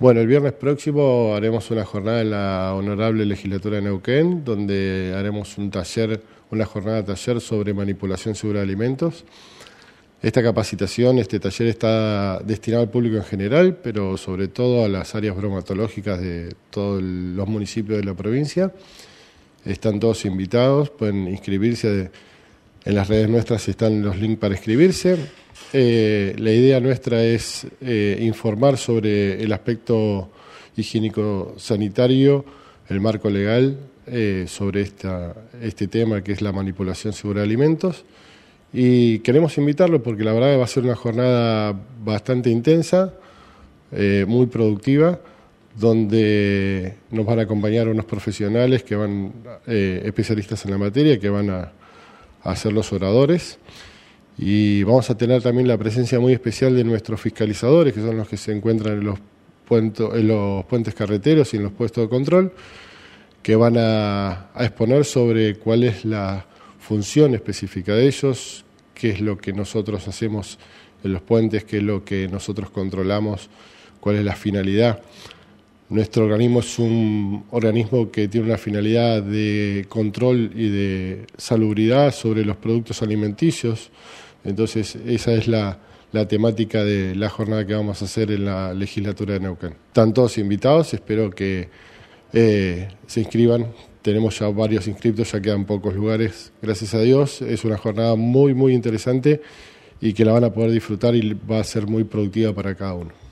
Bueno, el viernes próximo haremos una jornada en la Honorable Legislatura de Neuquén, donde haremos una jornada taller sobre manipulación segura de alimentos. Esta capacitación, este taller está destinado al público en general, pero sobre todo a las áreas bromatológicas de todos los municipios de la provincia. Están todos invitados, pueden inscribirse. En las redes nuestras están los links para inscribirse. La idea nuestra es informar sobre el aspecto higiénico-sanitario, el marco legal sobre este tema que es la manipulación segura de alimentos. Y queremos invitarlo porque la verdad que va a ser una jornada bastante intensa, muy productiva, donde nos van a acompañar unos profesionales que van, especialistas en la materia, que van a ser los oradores. Y vamos a tener también la presencia muy especial de nuestros fiscalizadores, que son los que se encuentran en los puentes carreteros y en los puestos de control, que van a exponer sobre cuál es la función específica de ellos, qué es lo que nosotros hacemos en los puentes, qué es lo que nosotros controlamos, cuál es la finalidad. Nuestro organismo es un organismo que tiene una finalidad de control y de salubridad sobre los productos alimenticios. Entonces, esa es la temática de la jornada que vamos a hacer en la legislatura de Neuquén. Están todos invitados, espero que se inscriban. Tenemos ya varios inscriptos, ya quedan pocos lugares, gracias a Dios. Es una jornada muy, muy interesante y que la van a poder disfrutar y va a ser muy productiva para cada uno.